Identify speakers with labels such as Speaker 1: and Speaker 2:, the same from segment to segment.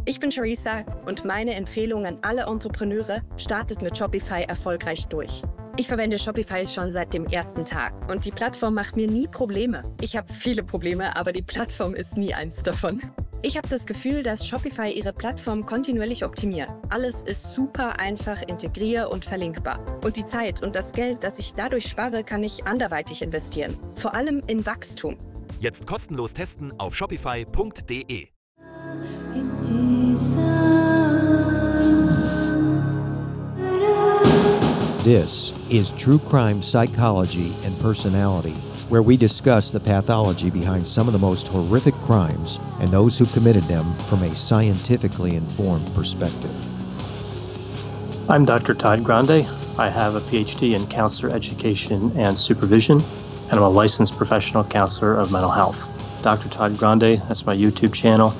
Speaker 1: Ich bin Charissa und meine Empfehlung an alle Entrepreneure: startet mit Shopify erfolgreich durch. Ich verwende Shopify schon seit dem ersten Tag und die Plattform macht mir nie Probleme. Ich habe viele Probleme, aber die Plattform ist nie eins davon. Ich habe das Gefühl, dass Shopify ihre Plattform kontinuierlich optimiert. Alles ist super einfach integrier- und verlinkbar. Und die Zeit und das Geld, das ich dadurch spare, kann ich anderweitig investieren. Vor allem in Wachstum.
Speaker 2: Jetzt kostenlos testen auf shopify.de.
Speaker 3: This is True Crime Psychology and Personality, where we discuss the pathology behind some of the most horrific crimes and those who committed them from a scientifically informed perspective.
Speaker 4: I'm Dr. Todd Grande. I have a PhD in counselor education and supervision, and I'm a licensed professional counselor of mental health. Dr. Todd Grande, that's my YouTube channel.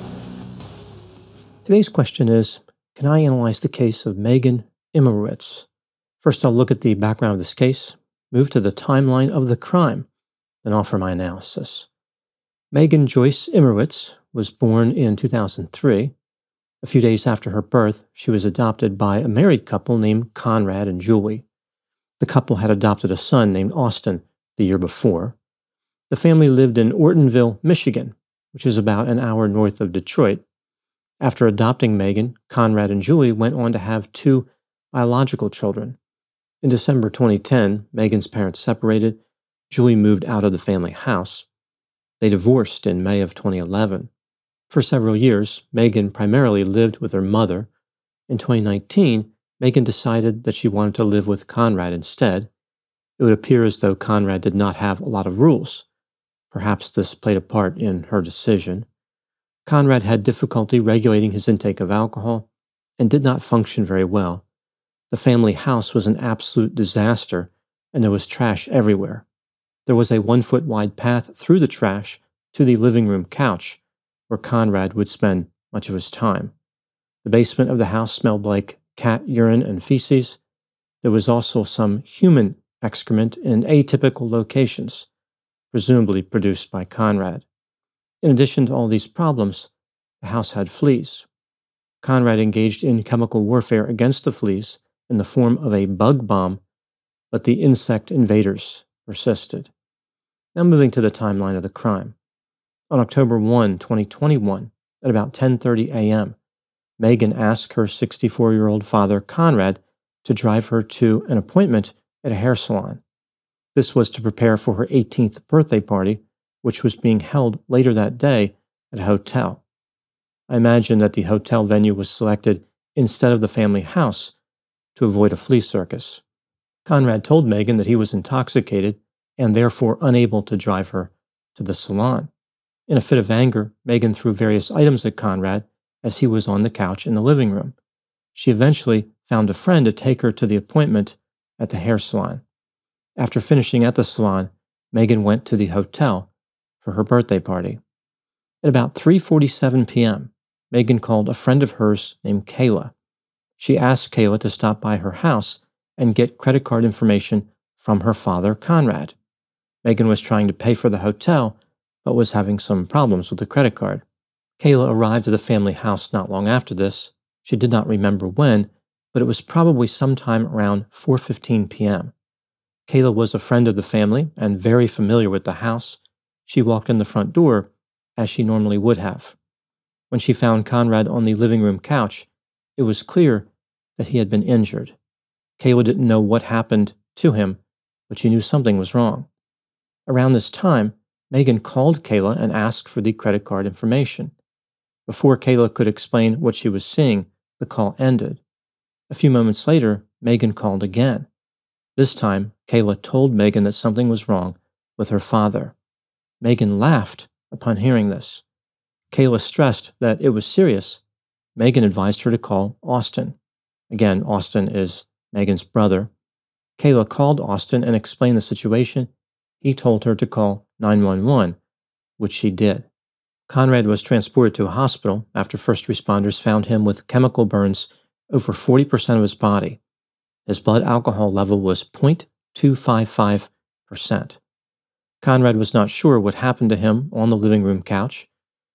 Speaker 4: Today's question is, can I analyze the case of Megan Imerowitz? First, I'll look at the background of this case, move to the timeline of the crime, then offer my analysis. Megan Joyce Imerowitz was born in 2003. A few days after her birth, she was adopted by a married couple named Conrad and Julie. The couple had adopted a son named Austin the year before. The family lived in Ortonville, Michigan, which is about an hour north of Detroit. After adopting Megan, Conrad and Julie went on to have 2 biological children. In December 2010, Megan's parents separated. Julie moved out of the family house. They divorced in May of 2011. For several years, Megan primarily lived with her mother. In 2019, Megan decided that she wanted to live with Conrad instead. It would appear as though Conrad did not have a lot of rules. Perhaps this played a part in her decision. Conrad had difficulty regulating his intake of alcohol and did not function very well. The family house was an absolute disaster, and there was trash everywhere. There was a 1-foot wide path through the trash to the living room couch, where Conrad would spend much of his time. The basement of the house smelled like cat urine and feces. There was also some human excrement in atypical locations, presumably produced by Conrad. In addition to all these problems, the house had fleas. Conrad engaged in chemical warfare against the fleas in the form of a bug bomb, but the insect invaders persisted. Now moving to the timeline of the crime. On October 1, 2021, at about 10:30 a.m., Megan asked her 64-year-old father, Conrad, to drive her to an appointment at a hair salon. This was to prepare for her 18th birthday party, which was being held later that day at a hotel. I imagine that the hotel venue was selected instead of the family house to avoid a flea circus. Conrad told Megan that he was intoxicated and therefore unable to drive her to the salon. In a fit of anger, Megan threw various items at Conrad as he was on the couch in the living room. She eventually found a friend to take her to the appointment at the hair salon. After finishing at the salon, Megan went to the hotel for her birthday party. At about 3:47 p.m., Megan called a friend of hers named Kayla. She asked Kayla to stop by her house and get credit card information from her father, Conrad. Megan was trying to pay for the hotel, but was having some problems with the credit card. Kayla arrived at the family house not long after this. She did not remember when, but it was probably sometime around 4:15 p.m. Kayla was a friend of the family and very familiar with the house. She walked in the front door as she normally would have. When she found Conrad on the living room couch, it was clear that he had been injured. Kayla didn't know what happened to him, but she knew something was wrong. Around this time, Megan called Kayla and asked for the credit card information. Before Kayla could explain what she was seeing, the call ended. A few moments later, Megan called again. This time, Kayla told Megan that something was wrong with her father. Megan laughed upon hearing this. Kayla stressed that it was serious. Megan advised her to call Austin. Again, Austin is Megan's brother. Kayla called Austin and explained the situation. He told her to call 911, which she did. Conrad was transported to a hospital after first responders found him with chemical burns over 40% of his body. His blood alcohol level was 0.255%. Conrad was not sure what happened to him on the living room couch.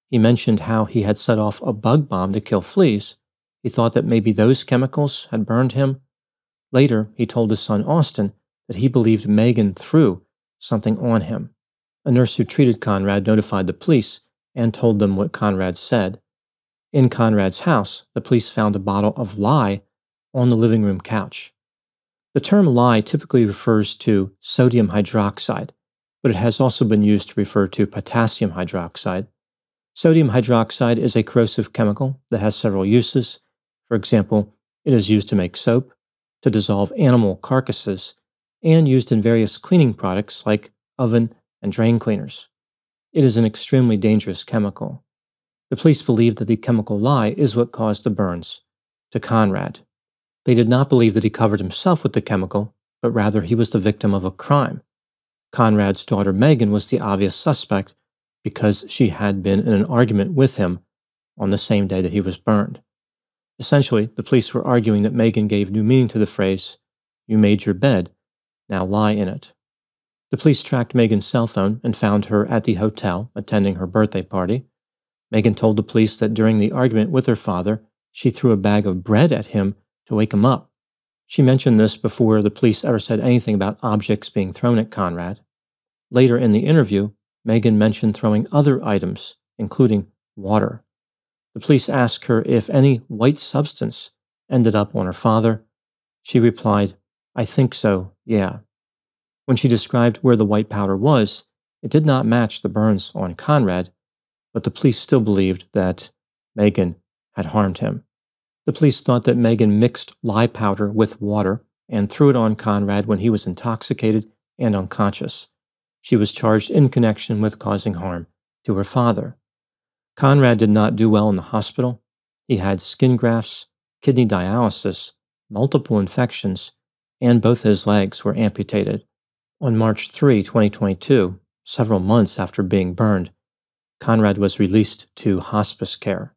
Speaker 4: He mentioned how he had set off a bug bomb to kill fleas. He thought that maybe those chemicals had burned him. Later, he told his son Austin that he believed Megan threw something on him. A nurse who treated Conrad notified the police and told them what Conrad said. In Conrad's house, the police found a bottle of lye on the living room couch. The term lye typically refers to sodium hydroxide, but it has also been used to refer to potassium hydroxide. Sodium hydroxide is a corrosive chemical that has several uses. For example, it is used to make soap, to dissolve animal carcasses, and used in various cleaning products like oven and drain cleaners. It is an extremely dangerous chemical. The police believe that the chemical lye is what caused the burns to Conrad. They did not believe that he covered himself with the chemical, but rather he was the victim of a crime. Conrad's daughter Megan was the obvious suspect because she had been in an argument with him on the same day that he was burned. Essentially, the police were arguing that Megan gave new meaning to the phrase, "You made your bed, now lie in it." The police tracked Megan's cell phone and found her at the hotel attending her birthday party. Megan told the police that during the argument with her father, she threw a bag of bread at him to wake him up. She mentioned this before the police ever said anything about objects being thrown at Conrad. Later in the interview, Megan mentioned throwing other items, including water. The police asked her if any white substance ended up on her father. She replied, "I think so, yeah." When she described where the white powder was, it did not match the burns on Conrad, but the police still believed that Megan had harmed him. The police thought that Megan mixed lye powder with water and threw it on Conrad when he was intoxicated and unconscious. She was charged in connection with causing harm to her father. Conrad did not do well in the hospital. He had skin grafts, kidney dialysis, multiple infections, and both his legs were amputated. On March 3, 2022, several months after being burned, Conrad was released to hospice care.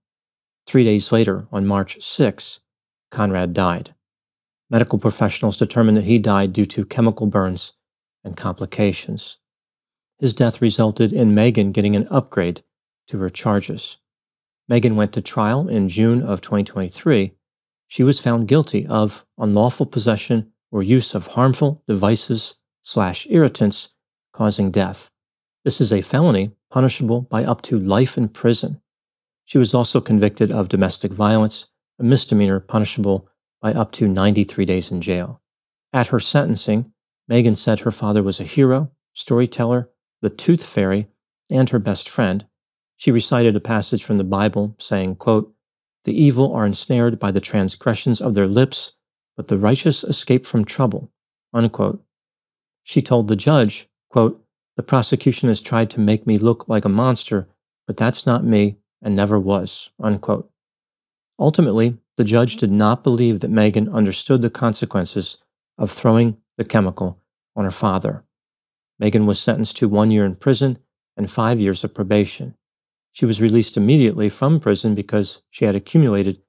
Speaker 4: 3 days later, on March 6, Conrad died. Medical professionals determined that he died due to chemical burns and complications. His death resulted in Megan getting an upgrade to her charges. Megan went to trial in June of 2023. She was found guilty of unlawful possession or use of harmful devices/irritants causing death. This is a felony punishable by up to life in prison. She was also convicted of domestic violence, a misdemeanor punishable by up to 93 days in jail. At her sentencing, Megan said her father was a hero, storyteller, the tooth fairy, and her best friend. She recited a passage from the Bible saying, quote, "The evil are ensnared by the transgressions of their lips, but the righteous escape from trouble," unquote. She told the judge, quote, "The prosecution has tried to make me look like a monster, but that's not me and never was," unquote. Ultimately, the judge did not believe that Megan understood the consequences of throwing the chemical on her father. Megan was sentenced to 1 year in prison and 5 years of probation. She was released immediately from prison because she had accumulated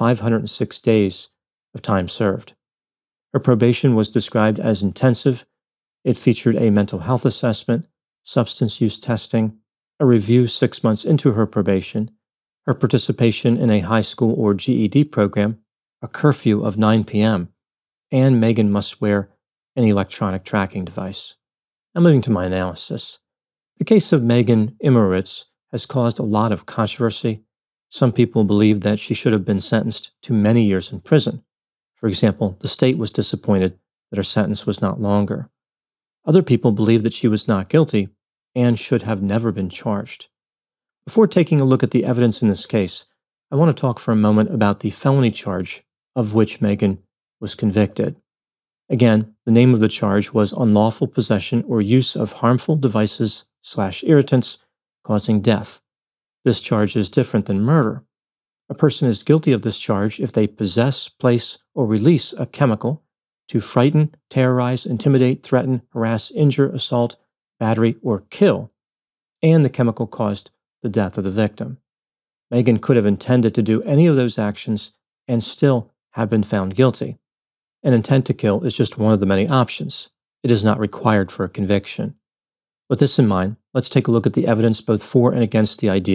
Speaker 4: 506 days of time served. Her probation was described as intensive. It featured a mental health assessment, substance use testing, a review 6 months into her probation, her participation in a high school or GED program, a curfew of 9 p.m., and Megan must wear an electronic tracking device. Now moving to my analysis. The case of Megan Imerowitz has caused a lot of controversy. Some people believe that she should have been sentenced to many years in prison. For example, the state was disappointed that her sentence was not longer. Other people believe that she was not guilty and should have never been charged. Before taking a look at the evidence in this case, I want to talk for a moment about the felony charge of which Megan was convicted. Again, the name of the charge was unlawful possession or use of harmful devices/irritants causing death. This charge is different than murder. A person is guilty of this charge if they possess, place, or release a chemical to frighten, terrorize, intimidate, threaten, harass, injure, assault, battery, or kill, and the chemical caused the death of the victim. Megan could have intended to do any of those actions and still have been found guilty. An intent to kill is just one of the many options. It is not required for a conviction. With this in mind, let's take a look at the evidence both for and against the idea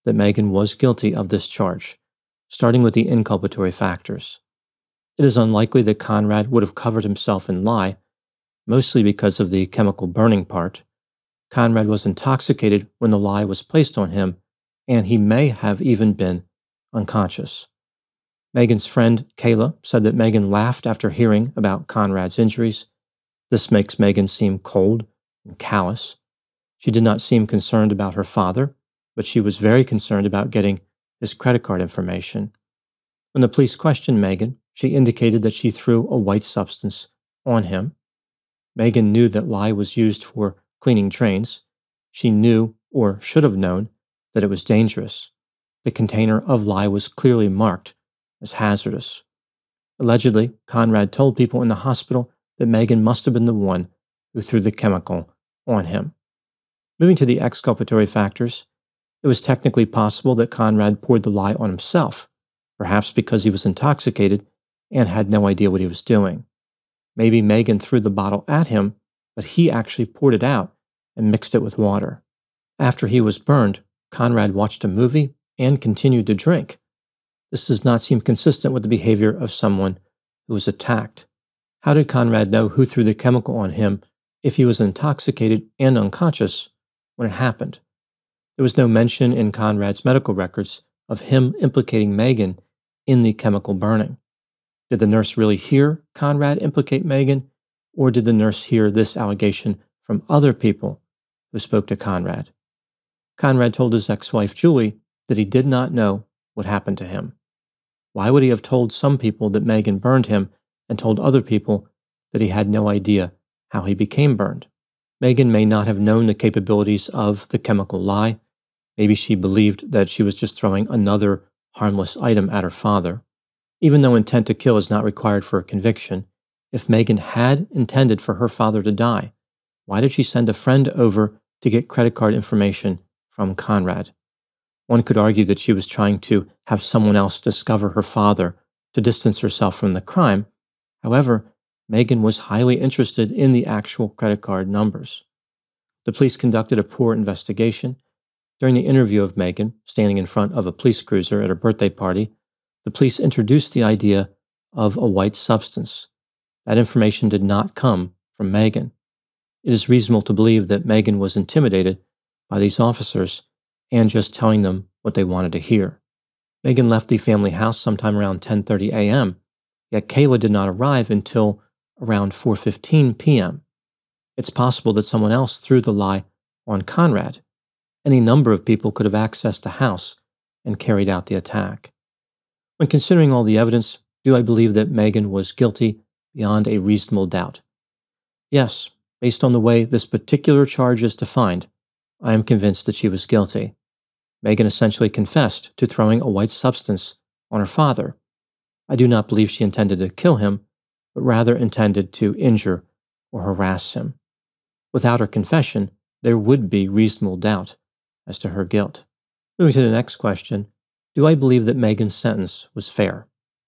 Speaker 4: that Megan was guilty of this charge, starting with the inculpatory factors. It is unlikely that Conrad would have covered himself in lye, mostly because of the chemical burning part. Conrad was intoxicated when the lye was placed on him, and he may have even been unconscious. Megan's friend, Kayla, said that Megan laughed after hearing about Conrad's injuries. This makes Megan seem cold and callous. She did not seem concerned about her father, but she was very concerned about getting his credit card information. When the police questioned Megan, she indicated that she threw a white substance on him. Megan knew that lye was used for cleaning drains. She knew, or should have known, that it was dangerous. The container of lye was clearly marked as hazardous. Allegedly, Conrad told people in the hospital that Megan must have been the one who threw the chemical on him. Moving to the exculpatory factors, it was technically possible that Conrad poured the lye on himself, perhaps because he was intoxicated and had no idea what he was doing. Maybe Megan threw the bottle at him, but he actually poured it out and mixed it with water. After he was burned, Conrad watched a movie and continued to drink. This does not seem consistent with the behavior of someone who was attacked. How did Conrad know who threw the chemical on him if he was intoxicated and unconscious when it happened? There was no mention in Conrad's medical records of him implicating Megan in the chemical burning. Did the nurse really hear Conrad implicate Megan, or did the nurse hear this allegation from other people who spoke to Conrad? Conrad told his ex-wife Julie that he did not know what happened to him. Why would he have told some people that Megan burned him and told other people that he had no idea how he became burned? Megan may not have known the capabilities of the chemical lye. Maybe she believed that she was just throwing another harmless item at her father. Even though intent to kill is not required for a conviction, if Megan had intended for her father to die, why did she send a friend over to get credit card information from Conrad? One could argue that she was trying to have someone else discover her father to distance herself from the crime. However, Megan was highly interested in the actual credit card numbers. The police conducted a poor investigation. During the interview of Megan, standing in front of a police cruiser at her birthday party, the police introduced the idea of a white substance. That information did not come from Megan. It is reasonable to believe that Megan was intimidated by these officers and just telling them what they wanted to hear. Megan left the family house sometime around 10:30 a.m., yet Kayla did not arrive until around 4:15 p.m. It's possible that someone else threw the lye on Conrad. Any number of people could have accessed the house and carried out the attack. When considering all the evidence, do I believe that Megan was guilty beyond a reasonable doubt? Yes, based on the way this particular charge is defined, I am convinced that she was guilty. Megan essentially confessed to throwing a white substance on her father. I do not believe she intended to kill him, but rather intended to injure or harass him. Without her confession, there would be reasonable doubt as to her guilt. Moving to the next question, do I believe that Megan's sentence was fair?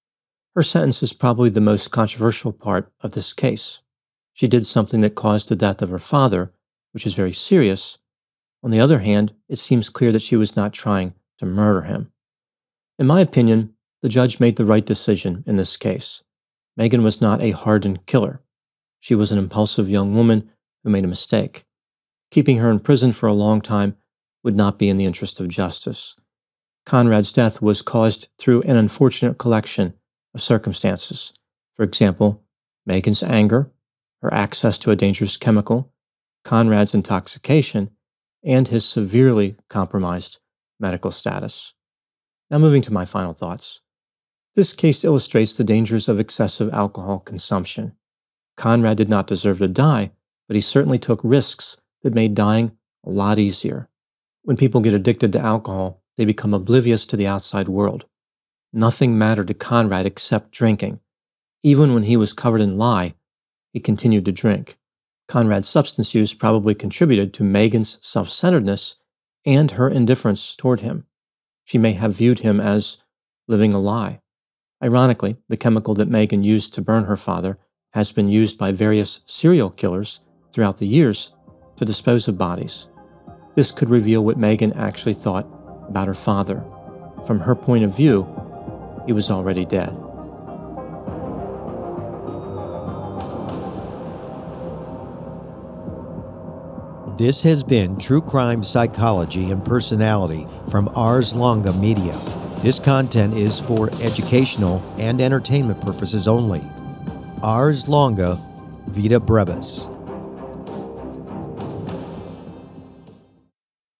Speaker 4: Her sentence is probably the most controversial part of this case. She did something that caused the death of her father, which is very serious. On the other hand, it seems clear that she was not trying to murder him. In my opinion, the judge made the right decision in this case. Megan was not a hardened killer. She was an impulsive young woman who made a mistake. Keeping her in prison for a long time would not be in the interest of justice. Conrad's death was caused through an unfortunate collection of circumstances. For example, Megan's anger, her access to a dangerous chemical, Conrad's intoxication, and his severely compromised medical status. Now moving to my final thoughts. This case illustrates the dangers of excessive alcohol consumption. Conrad did not deserve to die, but he certainly took risks that made dying a lot easier. When people get addicted to alcohol, they become oblivious to the outside world. Nothing mattered to Conrad except drinking. Even when he was covered in lye, he continued to drink. Conrad's substance use probably contributed to Megan's self-centeredness and her indifference toward him. She may have viewed him as living a lie. Ironically, the chemical that Megan used to burn her father has been used by various serial killers throughout the years to dispose of bodies. This could reveal what Megan actually thought about her father. From her point of view, he was already dead.
Speaker 3: This has been True Crime Psychology and Personality from Ars Longa Media. This content is for educational and entertainment purposes only. Ars Longa, Vita Brevis.